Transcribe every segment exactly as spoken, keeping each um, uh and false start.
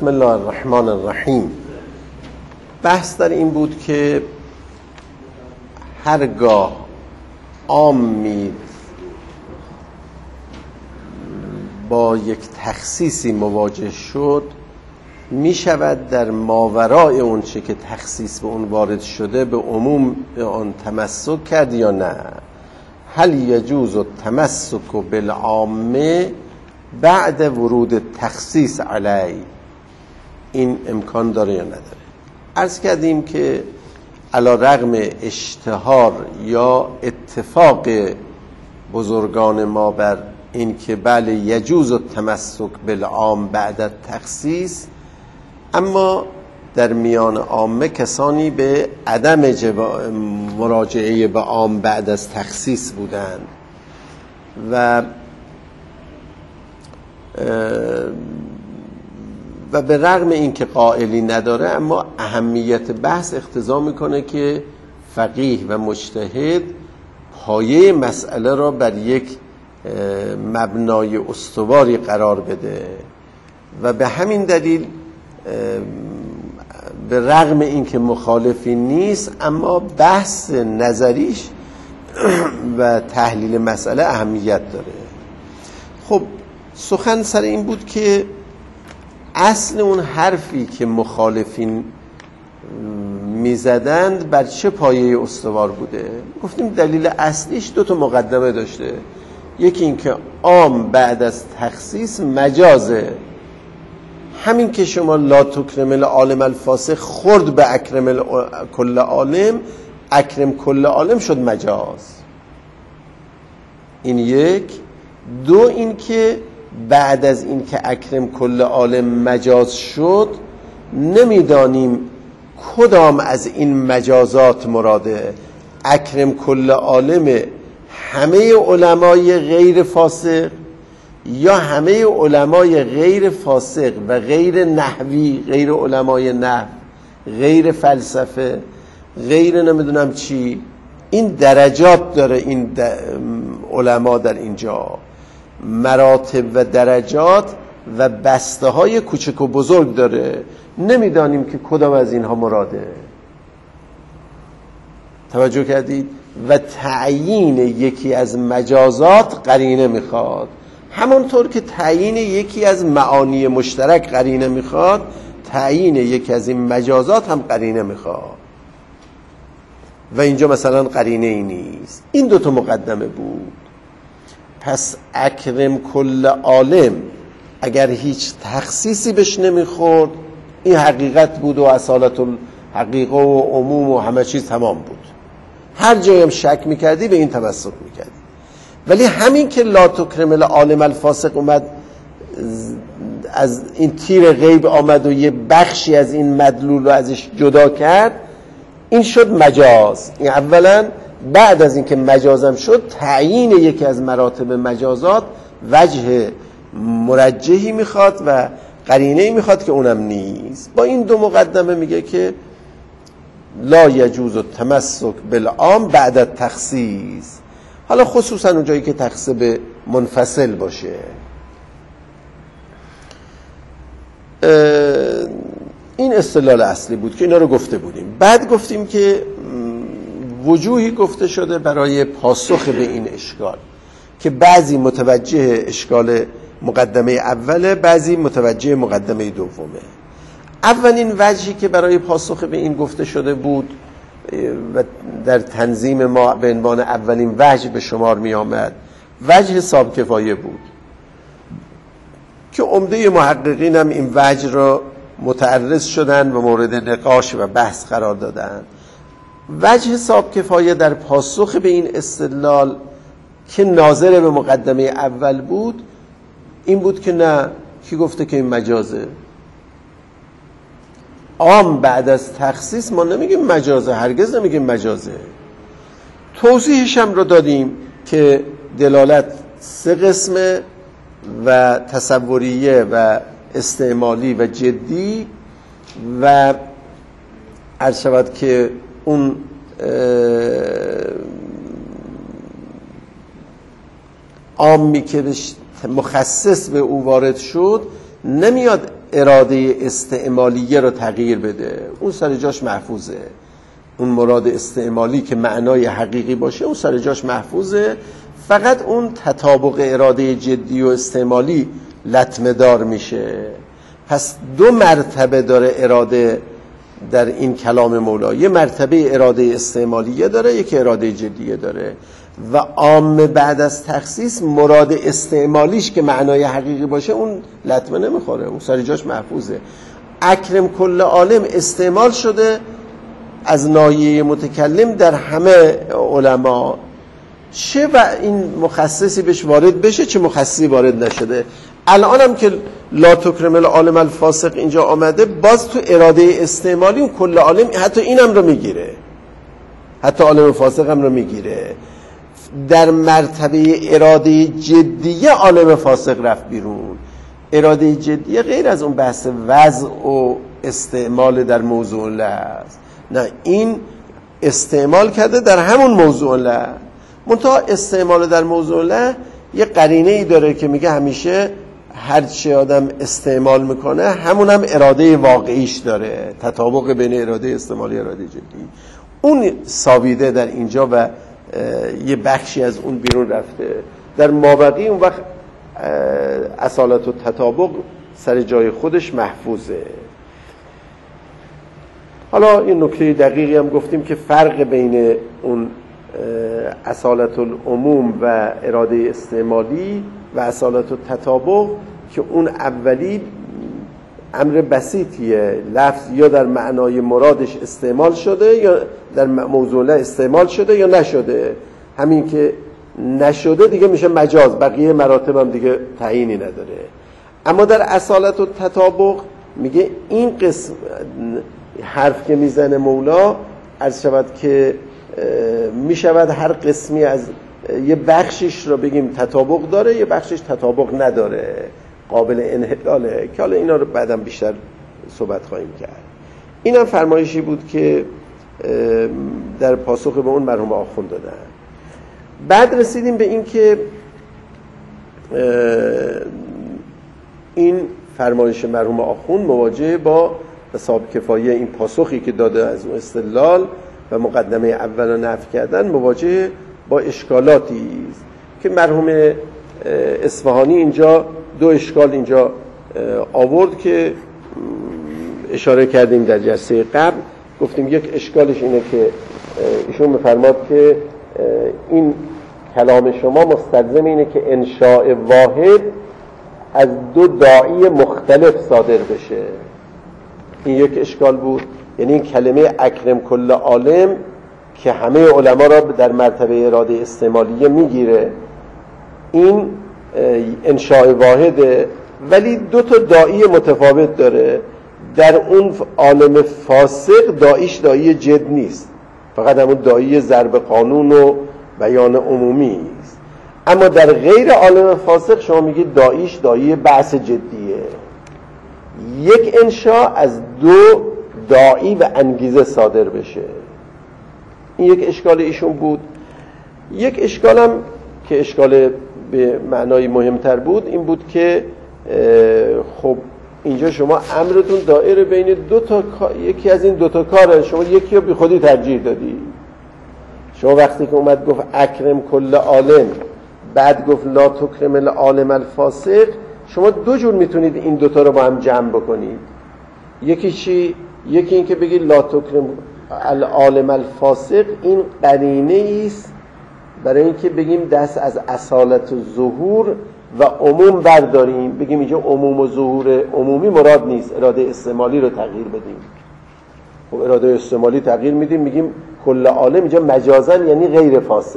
بسم الله الرحمن الرحیم. بحث در این بود که هرگاه عامی با یک تخصیصی مواجه شد می شود در ماورای اون چه که تخصیص به اون وارد شده به عموم آن تمسک کرد یا نه؟ هل یجوز التمسک بالعامه بعد ورود تخصیص علی؟ این امکان داره یا نداره؟ عرض کردیم که علی رغم اشتهار یا اتفاق بزرگان ما بر این که بله یجوز التمسک بالعام بعد تخصیص، اما در میان عامه کسانی به عدم مراجعه به عام بعد از تخصیص بودند و و به رغم این که قائلی نداره، اما اهمیت بحث اقتضا میکنه که فقیه و مجتهد پایه مسئله را بر یک مبنای استواری قرار بده و به همین دلیل به رغم این که مخالفی نیست، اما بحث نظریش و تحلیل مسئله اهمیت داره. خب سخن سر این بود که اصل اون حرفی که مخالفین میزدند بر چه پایه استوار بوده؟ گفتیم دلیل اصلیش دو تا مقدمه داشته. یکی این که عام بعد از تخصیص مجازه، همین که شما لا تکرم العالم الفاسق خورد به اکرم کل عالم، اکرم کل عالم شد مجاز. این یک. دو این که بعد از این که اکرم کل عالم مجاز شد، نمیدانیم کدام از این مجازات مراده. اکرم کل عالم همه علمای غیر فاسق یا همه علمای غیر فاسق و غیر نحوی، غیر علمای نحو، غیر فلسفه، غیر نمیدونم چی. این درجات داره این علما در اینجا، مراتب و درجات و بسته های کوچک و بزرگ داره. نمیدانیم که کدام از اینها مراده. توجه کردید؟ و تعیین یکی از مجازات قرینه میخواد، همونطور که تعیین یکی از معانی مشترک قرینه میخواد، تعیین یکی از این مجازات هم قرینه میخواد و اینجا مثلا قرینه ای نیست. این دوتا مقدمه بود. پس اکرم کل عالم اگر هیچ تخصیصی بهش نمیخورد، این حقیقت بود و اصالت الحقیقه و عموم و همه چیز تمام بود. هر جایم شک میکردی به این تمسک میکردی. ولی همین که لا تکرم العالم الفاسق اومد، از این تیر غیب آمد و یه بخشی از این مدلول رو ازش جدا کرد، این شد مجاز. این اولا بعد از این که مجازم شد، تعیین یکی از مراتب مجازات وجه مرجحی میخواد و قرینه‌ای میخواد که اونم نیست. با این دو مقدمه میگه که لا یجوز التمسک بالعام بعد التخصیص. حالا خصوصا اون جایی که تخصیص منفصل باشه. این استدلال اصلی بود که اینا رو گفته بودیم. بعد گفتیم که وجوهی گفته شده برای پاسخ به این اشکال که بعضی متوجه اشکال مقدمه اوله، بعضی متوجه مقدمه دومه. اولین وجهی که برای پاسخ به این گفته شده بود و در تنظیم ما به عنوان اولین وجه به شمار می آمد، وجه حساب کفایه بود که عمده محققین هم این وجه را متعرض شدن و مورد نقاش و بحث قرار دادن. وجه حساب کفایه در پاسخ به این استدلال که ناظر به مقدمه اول بود، این بود که نه، کی گفته که این مجازه؟ عام بعد از تخصیص ما نمیگیم مجازه، هرگز نمیگیم مجازه. توضیحش هم رو دادیم که دلالت سه قسمه و تصوریه و استعمالی و جدی، و عرض شود که اون عامی که مخصص به او وارد شد نمیاد اراده استعمالیه رو تغییر بده، اون سر جاش محفوظه. اون مراد استعمالی که معنای حقیقی باشه اون سر جاش محفوظه، فقط اون تطابق اراده جدی و استعمالی لطمه دار میشه. پس دو مرتبه داره اراده در این کلام مولا، یه مرتبه اراده استعمالیه داره، یک اراده جدیه داره و عام بعد از تخصیص مراد استعمالیش که معنای حقیقی باشه اون لطمه نمیخوره، اون سر جاش محفوظه. اکرم کل عالم استعمال شده از ناحیه متکلم در همه علما، چه و این مخصصی بهش وارد بشه چه مخصصی وارد نشده. الان هم که لا تکرم العالم الفاسق اینجا آمده، باز تو اراده استعمالی اون کل عالم حتی اینم رو میگیره، حتی عالم فاسق هم رو میگیره. در مرتبه اراده جدیه عالم فاسق رفت بیرون. اراده جدیه غیر از اون بحث وضع و استعمال در موضوع لفظ، نه این استعمال کرده در همون موضوع لفظ، منتها استعمال در موضوع لفظ یه قرینه ای داره که میگه همیشه هر چی آدم استعمال میکنه همون هم اراده واقعیش داره، تطابق بین اراده استعمالی و اراده جدی. اون ساویده در اینجا و یه بخشی از اون بیرون رفته. در مابقی اون وقت اصالت و تطابق سر جای خودش محفوظه. حالا این نکته دقیقی هم گفتیم که فرق بین اون اصالت العموم و اراده استعمالی و اصالت و تطابق که اون اولی امر بسیطیه، لفظ یا در معنای مرادش استعمال شده یا در موضوع استعمال شده یا نشده. همین که نشده دیگه میشه مجاز، بقیه مراتب هم دیگه تعیینی نداره. اما در اصالت و تطابق میگه این قسم حرف که میزنه مولا عرض شود که میشود هر قسمی از یه بخشش رو بگیم تطابق داره، یه بخشش تطابق نداره، قابل انحلاله، که حالا اینا رو بعدم بیشتر صحبت خواهیم کرد. این هم فرمایشی بود که در پاسخ به اون مرحوم آخوند دادن. بعد رسیدیم به این که این فرمایش مرحوم آخوند مواجه با حساب کفایه این پاسخی که داده از اون استدلال و مقدمه اول رو نفی کردن مواجه با اشکالاتی است که مرحوم اصفهانی اینجا دو اشکال اینجا آورد که اشاره کردیم در جلسه قبل. گفتیم یک اشکالش اینه که ایشون می‌فرماد که این کلام شما مستلزم اینه که انشاء واحد از دو داعی مختلف صادر بشه. این یک اشکال بود، یعنی این کلمه اکرم کل عالم که همه علما را در مرتبه اراده استعمالیه میگیره، این انشاء واحده ولی دو تا داعی متفاوت داره. در اون عالم فاسق داعیش داعی جد نیست، فقط همون داعی ضرب قانون و بیان عمومی است. اما در غیر عالم فاسق شما میگید داعیش داعی بحث جدیه. یک انشاء از دو داعی و انگیزه صادر بشه. این یک اشکال ایشون بود. یک اشکالم که اشکال به معنای مهمتر بود این بود که خب اینجا شما امرتون دائره بین دو تا یکی از این دو تا کاره، شما یکی رو بی خودی ترجیح دادی. شما وقتی که اومد گفت اکرم کل عالم بعد گفت لا تکرم العالم الفاسق، شما دو جور میتونید این دوتا رو با هم جمع بکنید. یکی چی؟ یکی این که بگید لا تکرم العالم الفاسق، این قرینه است برای اینکه بگیم دست از اصالت و ظهور و عموم برداریم، بگیم اینجا عموم و ظهور عمومی مراد نیست، اراده استعمالی رو تغییر بدیم. خب اراده استعمالی تغییر میدیم، میگیم کل عالم اینجا مجازاً یعنی غیر فاسق.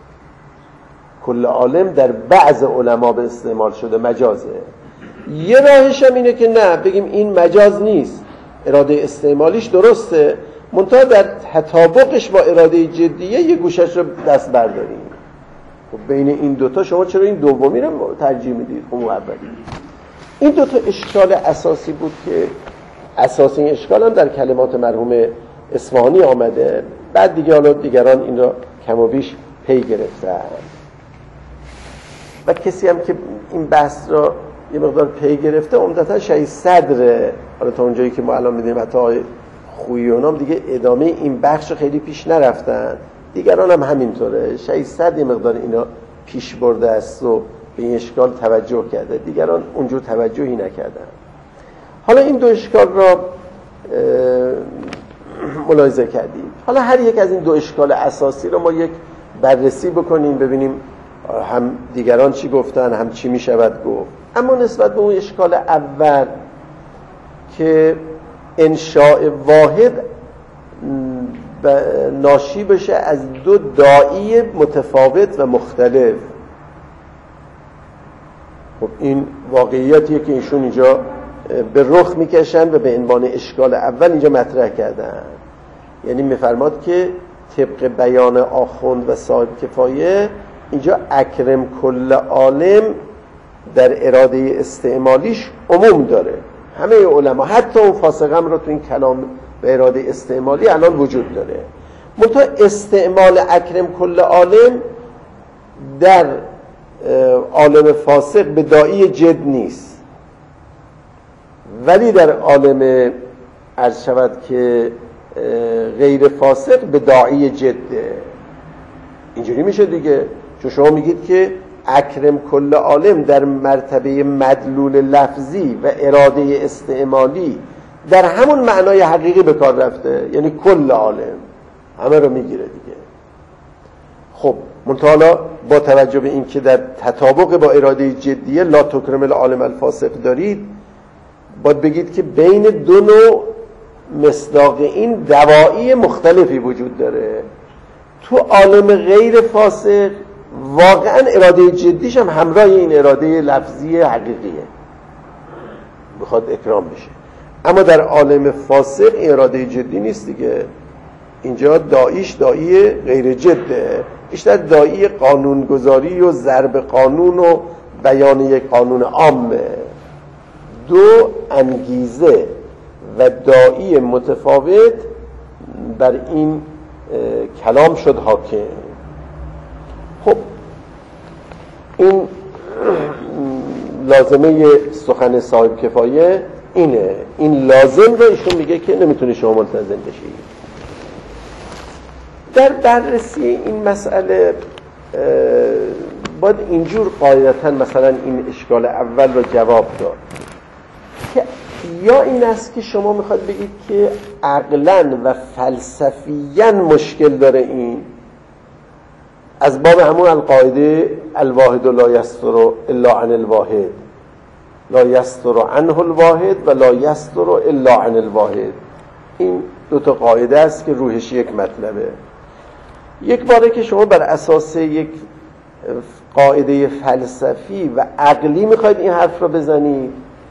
کل عالم در بعض علما به استعمال شده مجازه. یه راهش هم اینه که نه، بگیم این مجاز نیست، اراده استعمالیش درسته، منتها در تطابقش با اراده جدیه یه گوشش رو دست برداریم. خب بین این دوتا شما چرا این دومی رو ترجیح میدید؟ خب اولی. این دوتا اشکال اساسی بود که اساسی این اشکال هم در کلمات مرحوم اصفهانی آمده. بعد دیگه حالا دیگران این را کم و بیش پی گرفتن و کسی هم که این بحث را یه مقدار پی گرفته، عمدتا شهید صدره. حالا تا اونجایی که ما الان می‌دونیم حتی آقای خویی و نام دیگه ادامه این بخش خیلی پیش نرفتن، دیگران هم همینطوره. شهید صدر یه مقدار اینا پیش برده است و به این اشکال توجه کرده، دیگران اونجور توجهی نکردن. حالا این دو اشکال را ملاحظه کردیم. حالا هر یک از این دو اشکال اساسی رو ما یک بررسی بکنیم، ببینیم هم دیگران چی گفتن، هم چی می شود گفت. اما نسبت به اون اشکال اول که انشاء واحد ناشی بشه از دو داعی متفاوت و مختلف، خب این واقعیتیه که ایشون اینجا به رخ میکشن و به عنوان اشکال اول اینجا مطرح کردن. یعنی میفرماد که طبق بیان آخوند و صاحب کفایه اینجا اکرم کل عالم در اراده استعمالیش عموم داره. همه علما حتی اون فاسقم رو تو این کلام به اراده استعمالی الان وجود داره. منتها استعمال اکرم کل عالم در عالم فاسق به داعی جد نیست، ولی در عالم عرض شود که غیر فاسق به داعی جده. اینجوری میشه دیگه، چون شما میگید که اکرم کل عالم در مرتبه مدلول لفظی و اراده استعمالی در همون معنای حقیقی به کار رفته، یعنی کل عالم همه رو میگیره دیگه. خب منتها با توجه به این که در تطابق با اراده جدیه لا تکرم العالم الفاسق دارید، باید بگید که بین دو نوع مصداق این دواعی مختلفی وجود داره. تو عالم غیر فاسق واقعا اراده جدیش هم همراه این اراده لفظی حقیقیه، بخواد اکرام بشه. اما در عالم فاسق اراده جدی نیست دیگه. اینجا داعیش داعی غیر جده، بیشتر داعی قانونگذاری و ضرب قانون و بیان یک قانون عامه. دو انگیزه و داعی متفاوت بر این کلام شد حاکم. خب این لازمه سخن صاحب کفایه اینه. این لازم رو ایشون میگه که نمیتونه شما ملتزم بشید. در بررسی این مسئله باید اینجور قاعدتاً مثلا این اشکال اول رو جواب داد که یا این است که شما میخواد بگید که عقلاً و فلسفیاً مشکل داره، این از باب همون القاعده الواحد لا یستر الا عن الواحد، لا یستر عنه الواحد و لا یستر الا عن الواحد. این دو تا قاعده است که روحش یک مطلبه. یک باره که شما بر اساس یک قاعده فلسفی و عقلی میخواید این حرف رو بزنید،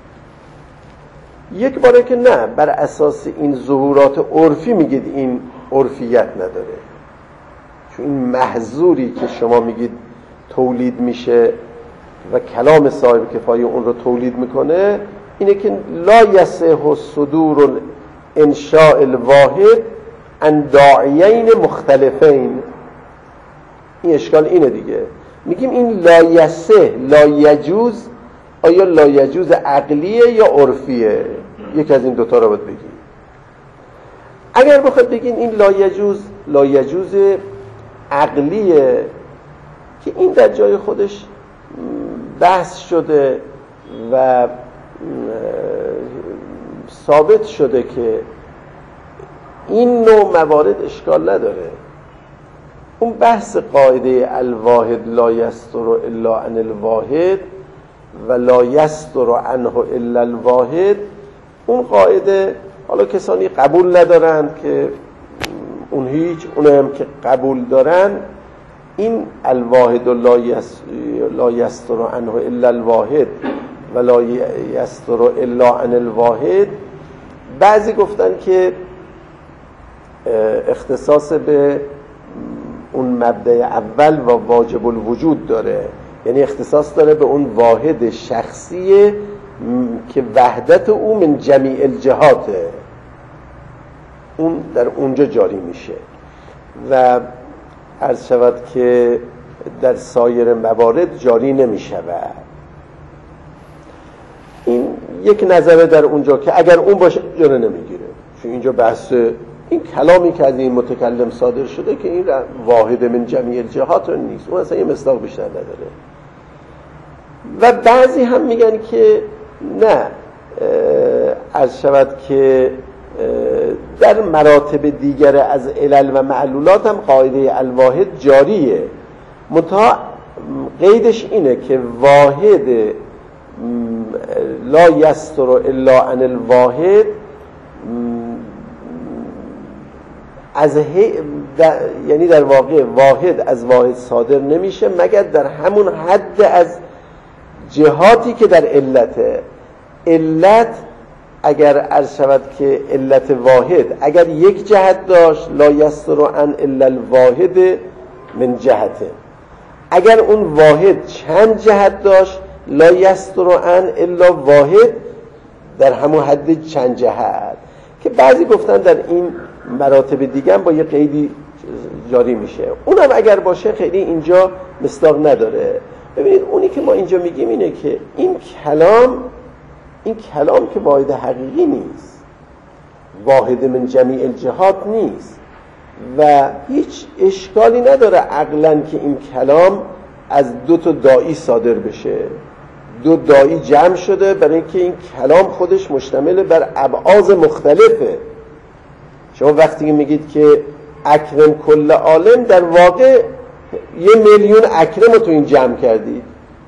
یک باره که نه، بر اساس این ظهورات عرفی میگید این عرفیت نداره. چون این محظوری که شما میگید تولید میشه و کلام صاحب کفایه اون رو تولید میکنه اینه که لا یصح صدور انشاء الواحد عن داعیین مختلفین. این اشکال اینه دیگه. میگیم این لا یصح لا یجوز، آیا لا یجوز عقلیه یا عرفیه؟ یک از این دوتا رو باید بگیم. اگر بخواد بگین این لا یجوز لا یجوز عقلیه که این در جای خودش بحث شده و ثابت شده که این نوع موارد اشکال نداره. اون بحث قاعده الواحد لا یستر الا عن الواحد و لا یستر عنه الا الواحد، اون قاعده حالا کسانی قبول ندارند که اون هیچ، اون هم که قبول دارن این الواحد لا یستر عنه الا الواحد و لا یستر الا عن الواحد، بعضی گفتن که اختصاص به اون مبدأ اول و واجب الوجود داره، یعنی اختصاص داره به اون واحد شخصی که وحدت او من جمیع الجهاته، اون در اونجا جاری میشه و عرض شود که در سایر موارد جاری نمی شود. یک نظره در اونجا که اگر اون باشه جلو نمیگیره، چون اینجا بحث این کلامی که از این متکلم صادر شده که این واحد من جمیع الجهات نیست، اون اصلا یه مصداق بیشتر نداره. و بعضی هم میگن که نه، عرض شود که در مراتب دیگر از علل و معلولات هم قاعده الواحد جاریه، منتها قیدش اینه که واحد لا یستر الا عن الواحد از هی در یعنی در واقع واحد از واحد صادر نمیشه مگر در همون حد از جهاتی که در علته. علت اگر عرض شود که علت واحد اگر یک جهت داشت لا یستر عن الا الواحد من جهته، اگر اون واحد چند جهت داشت لا یستر عن الا واحد در همون حد چند جهت، که بعضی گفتن در این مراتب دیگه هم با یه قیدی جاری میشه. اونم اگر باشه خیلی اینجا مصداق نداره. ببینید اونی که ما اینجا میگیم اینه که این کلام این کلام که واحد حقیقی نیست، واحد من جمیع الجهات نیست و هیچ اشکالی نداره عقلاً که این کلام از دو تا داعی صادر بشه. دو داعی جمع شده برای اینکه این کلام خودش مشتمل بر ابعاض مختلفه. شما وقتی میگید که اکرم کل عالم، در واقع یه میلیون اکرم رو تو این جمع کردید.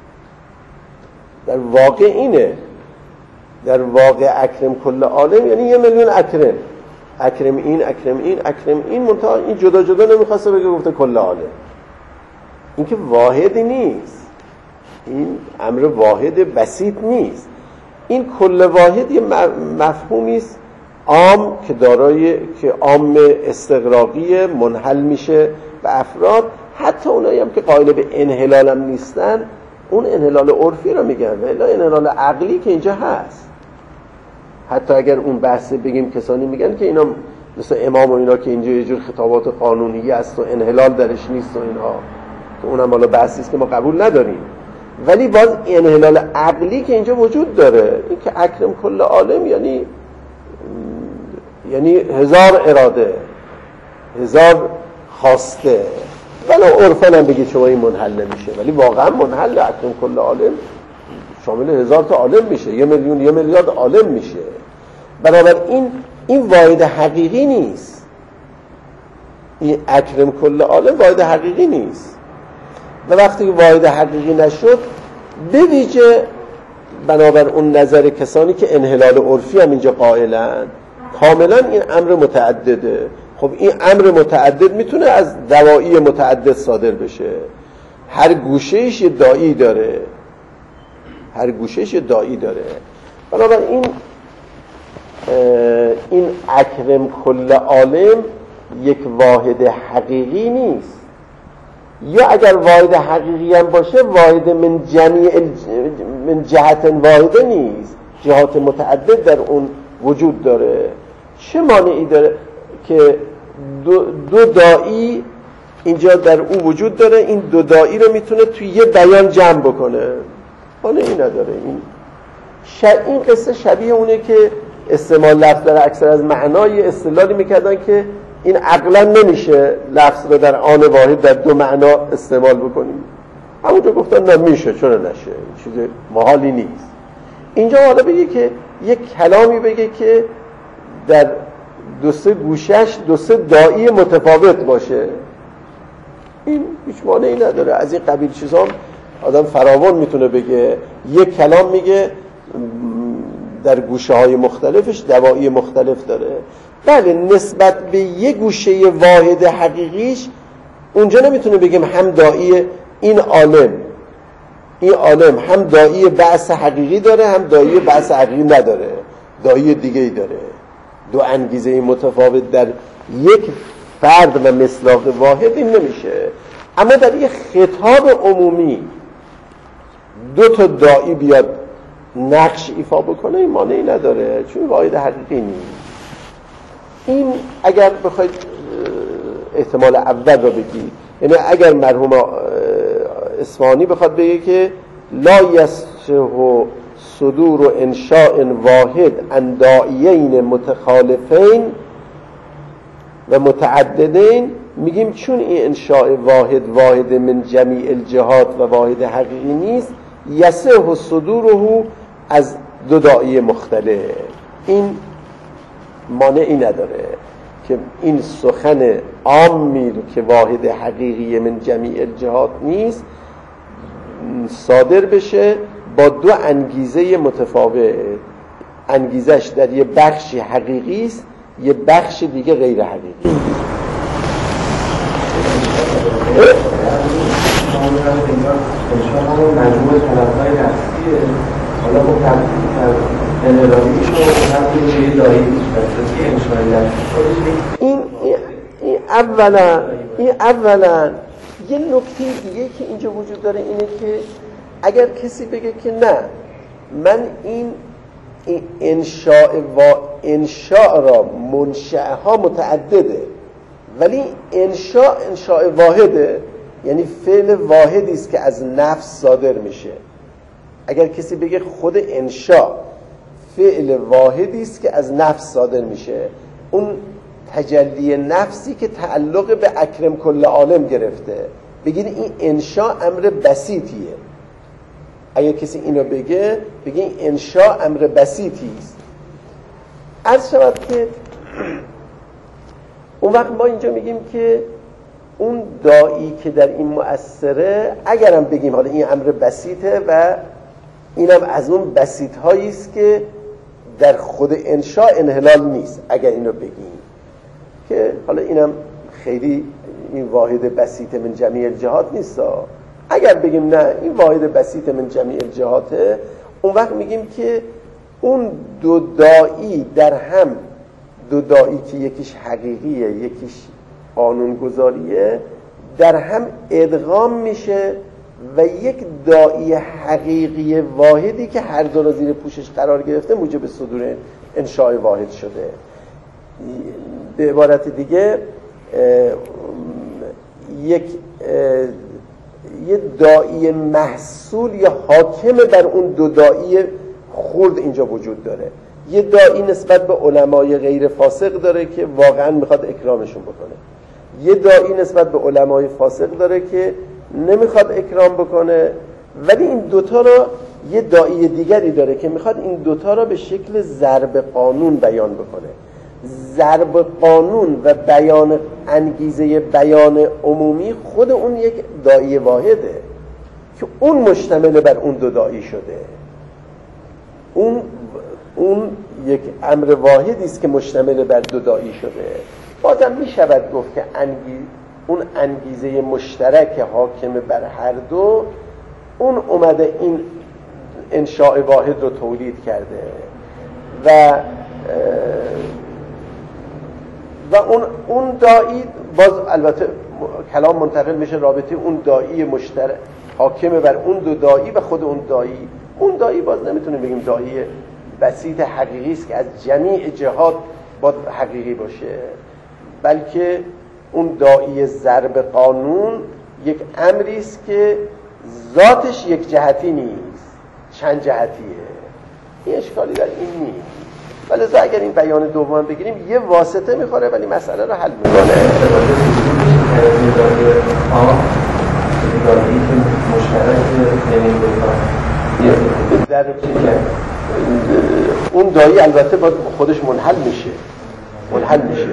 در واقع اینه، در واقع اکرم کل عالم یعنی یه میلیون اکرم، اکرم این اکرم این اکرم این، منتها این جدا جدا نمیخواسته بگه، گفته کل عالم. این که واحدی نیست، این امر واحد بسیط نیست. این کل واحد یه مفهومی است عام که دارای که عام استغراقی منحل میشه به افراد، حتی اونایی هم که قائل به انحلال هم نیستن اون انحلال عرفی رو میگن، ولی انحلال عقلی که اینجا هست. حتی اگر اون بحث بگیم کسانی میگن که اینا مثل امام و اینا که اینجا یه جور خطابات قانونی است و انحلال درش نیست و اینها، که اونم حالا بحثی است که ما قبول نداریم، ولی باز انحلال عقلی که اینجا وجود داره. این که اکرم کل عالم یعنی یعنی هزار اراده، هزار خواسته، ولی عرفاً هم بگید شما این منحل نمیشه، ولی واقعا منحل. اکرم کل عالم شامل هزار تا عالم میشه، یه میلیون یه میلیارد عالم میشه. بنابراین این واحد حقیقی نیست، این اکرم کل عالم واحد حقیقی نیست. و وقتی واحد حقیقی نشد، به ویژه بنابر اون نظر کسانی که انحلال عرفی هم اینجا قائلن، کاملا این امر متعدده. خب این امر متعدد میتونه از دواعی متعدد صادر بشه، هر گوشهش یه داعی داره، هر گوشهش یه داعی داره. بنابراین این اکرم کل عالم یک واحد حقیقی نیست، یا اگر واحد حقیقی هم باشه واحد من جمیع من جهت واحده نیست، جهات متعدد در اون وجود داره. چه مانعی داره که دو, دو داعی اینجا در اون وجود داره، این دو داعی رو میتونه توی یه بیان جمع بکنه؟ مانعی نداره. این ش... این قصه شبیه اونه که استعمال لفظ در اکثر از معنای استدلالی میکردن که این عقلا نمیشه لفظ رو در آن واحد در دو معنا استعمال بکنیم. همونجا گفتن نه میشه، چرا نشه، چیز محالی نیست. اینجا حالا بگه که یک کلامی بگه که در دو سه گوشش دو سه داعی متفاوت باشه، این هیچ مانعی نداره. از این قبیل چیزا آدم فراوان میتونه بگه. یک کلام میگه در گوشه های مختلفش دواعی مختلف داره. بله، نسبت به یک گوشه واحد حقیقیش اونجا نمیتونه بگیم هم داعی این عالم این عالم هم داعی بحث حقیقی داره هم داعی بحث حقیقی نداره، داعی دیگه ای داره. دو انگیزه متفاوت در یک فرد و مصداق واحد این نمیشه. اما در یک خطاب عمومی دو تا داعی بیاد نقش ایفا بکنه این مانعی نداره، چون واحد حقیقی نیست. این اگر بخواید احتمال اول را بگید، یعنی اگر مرحوم اصفهانی بخواد بگه که لا یصح صدور انشاء واحد عن داعیین متخالفین و متعددین، میگیم چون این انشاء واحد واحد من جمیع الجهات و واحد حقیقی نیست، یصح صدوره از دو داعی مختلف. این مانعی نداره که این سخن عامی که واحد حقیقی من جمیع الجهات نیست صادر بشه با دو انگیزه متفاوت. انگیزش در یه بخشی حقیقی است، یه بخش دیگه غیر حقیقی. مجموعه طلب‌های نفسیه، حالا با تبدیل انقلابیش رو هم یه دایی این این اولا این اولا یه نکته دیگه که اینجا وجود داره اینه که اگر کسی بگه که نه من این این انشاء و انشاء را منشأ ها متعدده ولی انشاء انشاء واحده، یعنی فعل واحدی است که از نفس صادر میشه. اگر کسی بگه خود انشاء فعل واحدی است که از نفس صادر میشه، اون تجلی نفسی که تعلق به اکرم کل عالم گرفته، بگید این انشاء امر بسیطیه. اگر کسی اینو بگه بگه این انشاء امر بسیطی است. عرض شود که اون وقت ما اینجا میگیم که اون داعی که در این مؤثره، اگرم بگیم حالا این امر بسیطه و اینم از اون بسیط هایی است که در خود انشاء انحلال نیست، اگر اینو بگیم که حالا اینم خیلی این واحد بسیط من جمیع الجهات نیست. اگر بگیم نه این واحد بسیط من جمیع الجهاته، اون وقت میگیم که اون دو داعی در هم، دو داعی که یکیش حقیقیه یکیش قانونگذاریه، در هم ادغام میشه و یک داعی حقیقی واحدی که هر دو را زیر پوشش قرار گرفته موجب صدور انشاء واحد شده. به عبارت دیگه یک یه داعی محصول یا حاکم بر اون دو داعی خرد اینجا وجود داره. یه داعی نسبت به علمای غیر فاسق داره که واقعا میخواد اکرامشون بکنه، یه داعی نسبت به علمای فاسق داره که نمیخواد اکرام بکنه، ولی این دوتا را یه داعی دیگری داره که میخواد این دوتا را به شکل ضرب قانون بیان بکنه. ضرب قانون و بیان انگیزه بیان عمومی خود اون یک داعی واحده که اون مشتمل بر اون دو داعی شده. اون اون یک امر واحدی است که مشتمل بر دو داعی شده. بازم می شود گفت که انگیز اون انگیزه مشترک حاکم بر هر دو، اون اومده این انشاء واحد رو تولید کرده و و اون اون داعی باز البته کلام منتقل میشه رابطه اون داعی مشترک حاکم بر اون دو داعی و خود اون داعی. اون داعی باز نمیتونیم بگیم داعی بسیط حقیقی است که از جمیع جهات باید حقیقی باشه، بلکه اون داعی ضرب قانون یک امری است که ذاتش یک جهتی نیست، چند جهتیه. این اشکالی در این نیست. ولی اگر این بیان دوم بگیریم یه واسطه میخوره ولی مسئله رو حل میکنه. در اون داعی البته باید خودش منحل میشه منحل میشه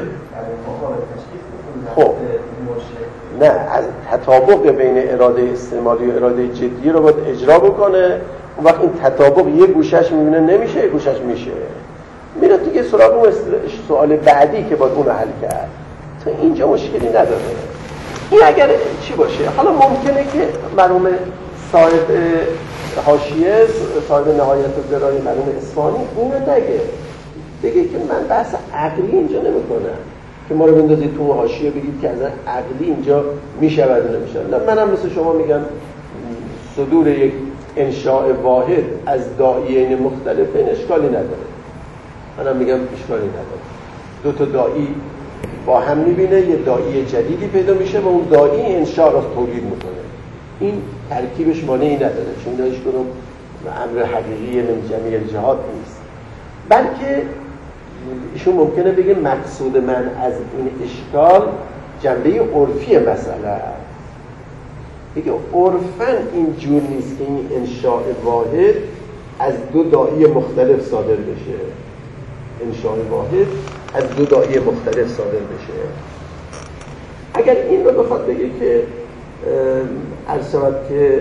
خب نه، از تطابق بین اراده استعمالی و اراده جدی رو باید اجرا بکنه. اون وقت این تطابق یه گوشش میبینه نمیشه، یه گوشش میشه، میره دیگه سراغ اون سوال بعدی که باید اون رو حل کرد. تا اینجا مشکلی نداره. این اگر چی باشه، حالا ممکنه که مرحوم صاحب حاشیه، صاحب نهایت الدرای مرحوم اصفهانی اینو نگه، بگه که من بحث عقلی اینجا نمیکنم که ما رو بندازید تو حاشیه بگید که از عقلی اینجا میشود و نمیشود. نه، منم مثل شما میگم صدور یک انشاء واحد از داعیین مختلفین اشکالی نداره. منم میگم اشکالی نداره. دو تا داعی با هم میبینه، یه داعی جدیدی پیدا میشه و اون داعی انشاء را تولید میکنه. این ترکیبش مانعی نداره، چون اینا هیچ کدوم امر حقیقی من جمیع الجهات نیست، بلکه ایشون ممکنه بگه مقصود من از این اشکال جنبه عرفی مسئله است. بگه عرفاً این جور نیست که این انشاء واحد از دو داعی مختلف صادر بشه. انشاء واحد از دو داعی مختلف صادر بشه. اگر این رو بخواد بگه که عرض شود که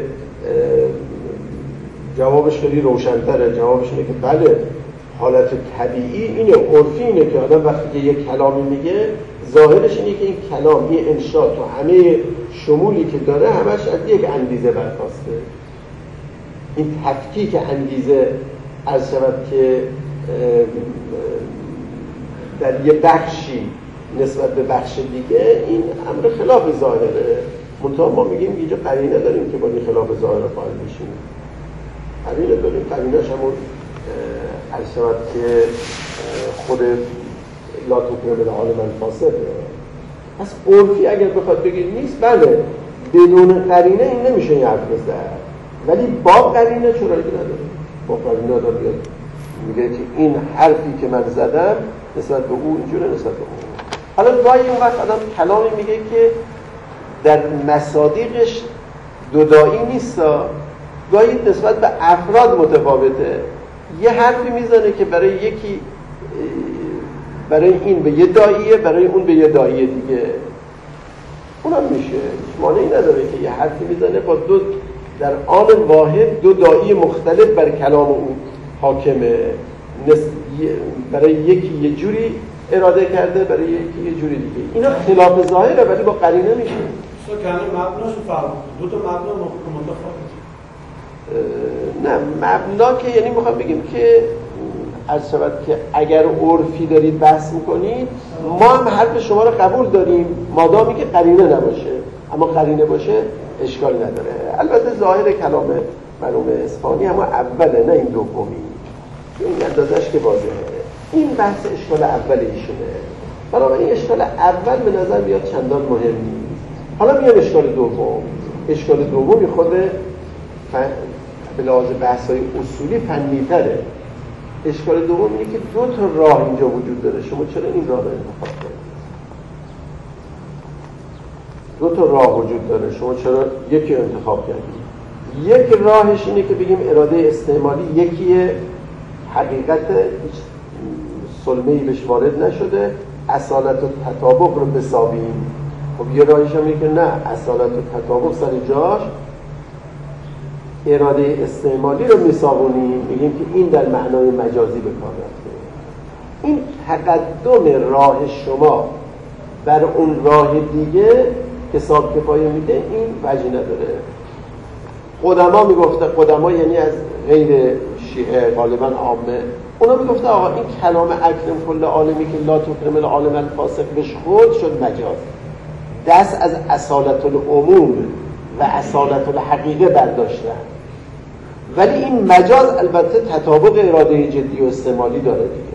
جوابش خیلی روشن‌تره. جوابش اینه که بله، حالت طبیعی اینه، عرفی اینه که آدم وقتی که یک کلامی میگه ظاهرش اینه که این کلام، این انشاء تو همه شمولی که داره همش از یک انگیزه برخواسته. این تفکیک انگیزه عرض شود که در یه بخشی نسبت به بخش دیگه این امر خلاف ظاهره. منتها ما میگیم اینجا قرینه داریم که با این خلاف ظاهره قائل بشیم. قرینه داریم، قرینه‌اش همون عرض شود که خود لا تکرم العالم الفاسق. پس عرفی اگر بخواد بگید نیست، بله بدون قرینه این نمیشه این حرف بزد، ولی با قرینه چرا که نداره؟ با قرینه داره بیاد میگه که این حرفی که من زدم نسبت به اون اینجوره، نسبت به اون. حالا گاهی اون وقت آدم کلامی میگه که در مصادیقش دودایی نیست، گاهی نسبت به افراد متفاوته. یه حرفی میزنه که برای یکی برای این به یه داییه، برای اون به یه داییه دیگه. اونم میشه، مانعی نداره که یه حرفی میزنه با دو در آن واحد دو دایی مختلف بر کلام اون حاکمه. برای یکی یه جوری اراده کرده، برای یکی یه جوری دیگه. اینا خلاف ظاهره ولی با قرینه میشه. سو کنه مبناش فرق دو تا مبنا متفاوته. نه مبنا که یعنی میخوام بگیم که عرض شود که اگر عرفی دارید بحث میکنید ما هم حرف شما رو قبول داریم مادامی که قرینه نباشه، اما قرینه باشه اشکال نداره. البته ظاهر کلام مرحوم اصفهانی اما اوله، نه این دومی، این اندازش که واضحه. این بحث اشکال اول ایشونه، بنابراین اشکال اول به نظر میاد چندان مهم نیست. حالا میاد اشکال دوم. اشکال دومی خود به لحاظ بحث‌های اصولی فنی‌تره. اشکال دوم اینه که دو تا راه اینجا وجود داره، شما چرا این راه رو انتخاب کنید؟ دو تا راه وجود داره، شما چرا یکی انتخاب کردید؟ یک راهش اینه که بگیم اراده استعمالی یکیه، حقیقت هیچ سلمه‌ای بهش وارد نشده، اصالت و تطابق رو بسابیم. خب یه راهش هم اینه که نه، اصالت و تطابق سر جاش، اراده استعمالی رو میسابونیم، میگیم که این در معنای مجازی به کار رفته. این تقدم راه شما بر اون راه دیگه حساب کفایه میده، این وجه نداره. قدما میگفته، قدما یعنی از غیر شیعه غالبا عامه، اونا میگفته آقا این کلام اکرم کل عالمی که لا تکرم العالم الفاسق بهش خود شد مجاز، دست از اصالت العموم و اصالت الحقیقه برداشتن. ولی این مجاز البته تطابق اراده جدی و استعمالی داره دیگه.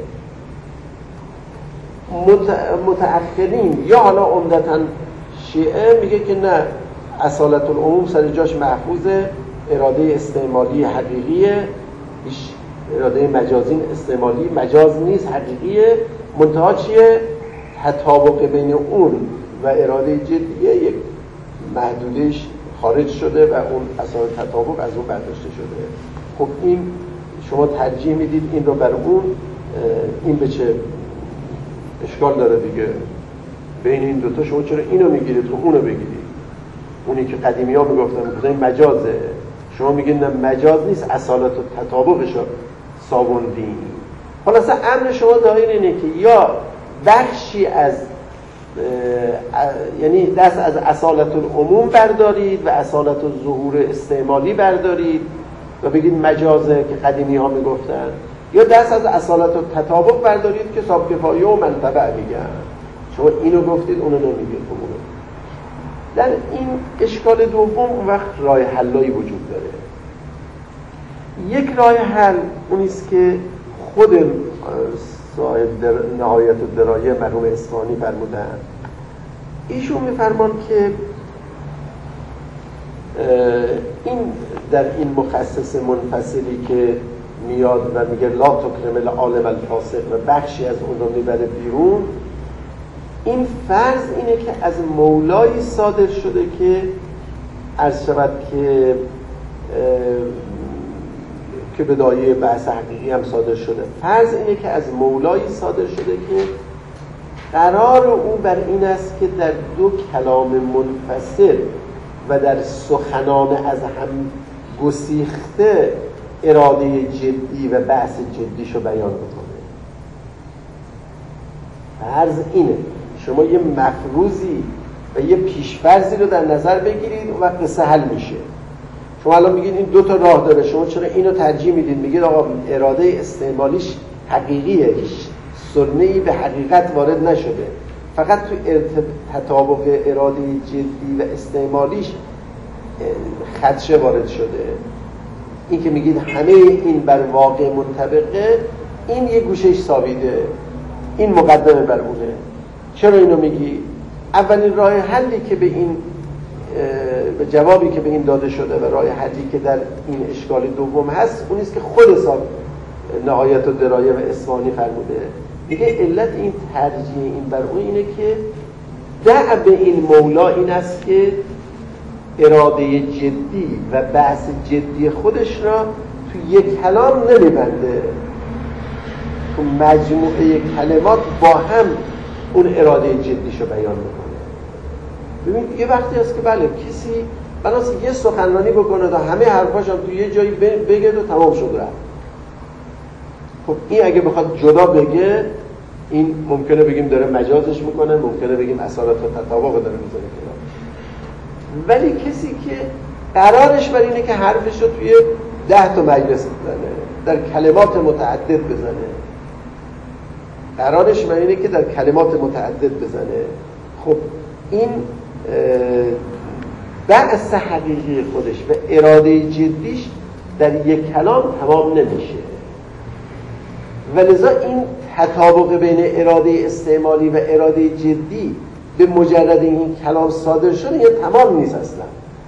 متأخرین یا حالا عمدتاً شیعه میگه که نه، اصالت العموم سر جاش محفوظه، اراده استعمالی حقیقیه، هیچ اراده مجازی استعمالی مجاز نیست، حقیقیه. منتها چیه؟ تطابق بین اون و اراده جدیه یک محدودش خارج شده و اون اصلا تطابق از اون برداشته شده. خب این شما ترجیح میدید این رو بر اون، این به چه اشکال داره دیگه؟ بین این دوتا شما چرا اینو میگیرید تو اونو بگیرید؟ اونی که قدیمی ها میگفتن میگفتن این مجازه، شما میگید نه مجاز نیست، اصالت و تطابقش رو سابوندین. خلاصه امر شما دایر اینه که یا بخشی از یعنی دست از اصالت العموم بردارید و اصالت الظهور استعمالی بردارید و بگید مجازه که قدیمی ها میگفتن، یا دست از اصالت التطابق بردارید که صاحب کفایه و منطبع میگن. شما اینو گفتید اونو نمیگید. اونو در این اشکال دوم وقت راه حلایی وجود داره. یک راه حل اونیست که خود صاحب در نهایت الدرایه مرحوم اصفهانی فرمودن. ایشون میفرمان که این در این مخصص منفصلی که میاد و میگه لا تکرم العالم الفاسق و بخشی از اون رو میبره بیرون، این فرض اینه که از مولایی صادر شده که عرض شود که که به دایه بحث حقیقی هم صادر شده. فرض اینه که از مولایی صادر شده که قرار او بر این است که در دو کلام منفصل و در سخنان از هم گسیخته اراده جدی و بحث جدیشو بیان بکنه. فرض اینه شما یه مفروضی و یه پیشفرضی رو در نظر بگیرید و قصه حل میشه. شما الان میگید این دو تا راه داره، شما چرا اینو ترجیح میدید؟ میگید آقا اراده استعمالیش حقیقیه، هیچ سنه‌ای به حقیقت وارد نشده، فقط تو تطابق اراده جدی و استعمالیش خدشه وارد شده. این که میگید همه این بر واقع منطبقه، این یه گوشهش ثابته، این مقدمه بر اونه. چرا اینو میگی؟ اولین راه حلی که به این به جوابی که به این داده شده و راه حلی که در این اشکال دوم هست اون است که خود حساب نهایت و درایه و اسمانی فرموده. دیگه علت این ترجیح این بر اون اینه که دع به این مولا این است که اراده جدی و بحث جدی خودش را تو یک کلام نمیبنده، تو مجموعه کلمات با هم اون اراده جدیشو بیان میکنه. ببین یه وقتی هست که بله کسی بناس یه سخنرانی بکنه تا همه حرفاش هم تو یه جایی بگه و تمام شد رفت. خب این اگه بخواد جدا بگه، این ممکنه بگیم داره مجازش میکنه، ممکنه بگیم اصالت و تطابق داره میذاره کنار. ولی کسی که قرارش بر اینه که حرفش رو توی ده تا مجلس بزنه، در کلمات متعدد بزنه، قرارش بر اینه که در کلمات متعدد بزنه، خب این بحث حقیقی خودش و اراده جدیش در یک کلام تمام نمیشه. ولذا این تطابق بین اراده استعمالی و اراده جدی به مجرد این کلام صادر شده یه تمام نیست اصلا.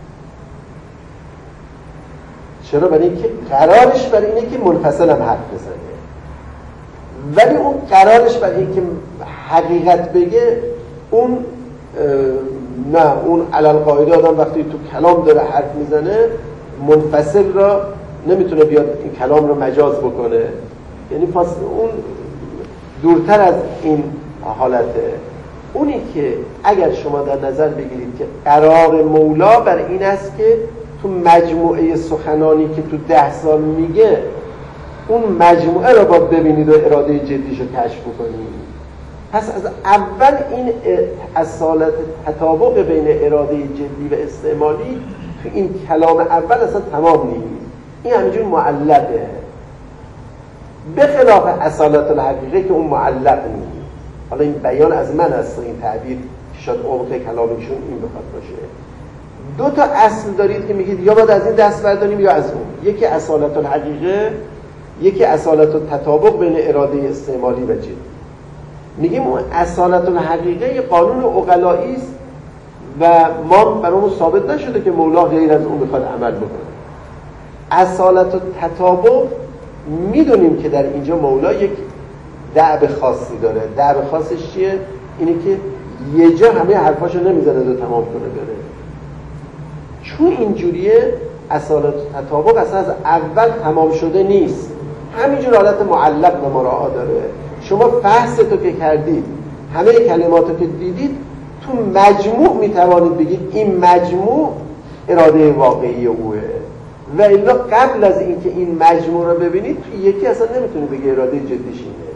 چرا؟ برای اینکه قرارش برای اینه که منفصل هم حرف بزنه، ولی اون قرارش برای اینکه حقیقت بگه، اون نه، اون علل قاعده آدم وقتی تو کلام داره حرف میزنه منفصل را نمیتونه بیاد این کلام رو مجاز بکنه، یعنی پس اون دورتر از این حالته. اونی که اگر شما در نظر بگیرید که قرار مولا بر این است که تو مجموعه سخنانی که تو ده سال میگه اون مجموعه رو باید ببینید و اراده جدیشو کشف بکنید، پس از اول این اصالت تطابق بین اراده جدی و استعمالی تو این کلام اول اصلا تمام نیست، این همینجور معلقه، به خلاف اصالت الحقیقه که اون معلق نیست. حالا این بیان از من است، این تعبیر که شاید عمق کلامشون این بخواد باشه. دو تا اصل دارید که میگید یا باید از این دست برداریم یا از اون، یکی اصالت الحقیقه، یکی اصالت التطابق بین اراده استعمالی و جدی. میگیم اون اصالت الحقیقه یه قانون عقلایی است و ما برامون ثابت نشده که مولا غیر از اون بخواد عمل بکنه. اصالت التطابق میدونیم که در اینجا مولا یک دعب خاصی داره. دعب خاصش چیه؟ اینه که یه جا همه حرفاشو نمیزنه و تمام کنه بره. چون اینجوریه اصالت تطابق اصلا از اول تمام شده نیست، همینجور حالت معلق و مراعا داره. شما فحصتو که کردید، همه کلماتو که دیدید، تو مجموع میتوانید بگید این مجموع اراده واقعی اوه، و الا قبل از اینکه این مجموع رو ببینید تو یکی اصلا نمیتونید بگید اراده جدیش اینه.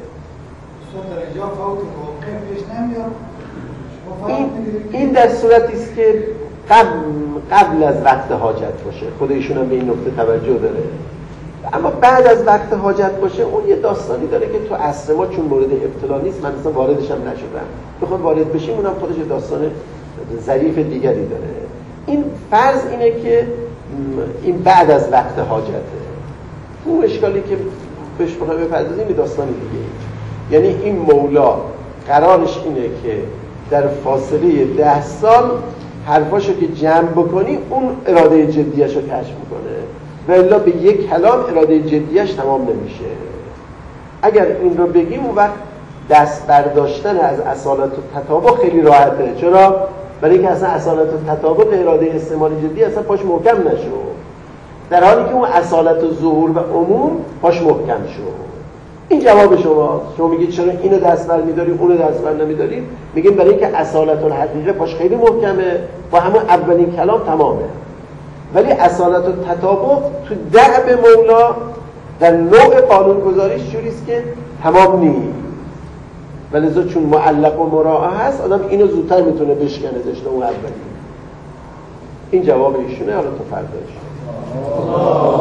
این, این در صورتی است که قبل, قبل از وقت حاجت باشه، خود ایشون هم به این نکته توجه داره. اما بعد از وقت حاجت باشه اون یه داستانی داره که تو عصر ما چون مورد ابتلا نیست، من اصلا واردش هم نشدم، بخواد وارد بشیم اونم خودش داستان ظریف دیگری داره. این فرض اینه که این بعد از وقت حاجته. اون اشکالی که بهش بخوایم بپردازیم این داستان دیگه، یعنی این مولا قرارش اینه که در فاصله ده سال حرفاشو که جمع بکنی اون اراده جدیش رو کشف میکنه و الا به یک کلام اراده جدیش تمام نمیشه. اگر این رو بگیم اون وقت دست برداشتن از اصالت و تطابق خیلی راحته. چرا؟ برای اینکه اصلا اصالت و تطابق اراده استعمال جدی اصلا پاش محکم نشد، در حالی که اون اصالت و ظهور و عموم پاش محکم شد. این جواب شما. شما میگید چرا اینو دست بر می‌داری اونو دست بر نمی‌داری؟ میگیم برای اینکه اصالت الحقیقه پاش خیلی محکمه با همون اولین کلام تمامه، ولی اصالت و تطابق تو دعب مولا در نوع قانونگذاریش جوریست که تمام نیست، ولذا چون معلق و مراعا هست آدم اینو زودتر میتونه بشکنه داشته اون اولی. این جواب ایشونه. حالا تو فرداش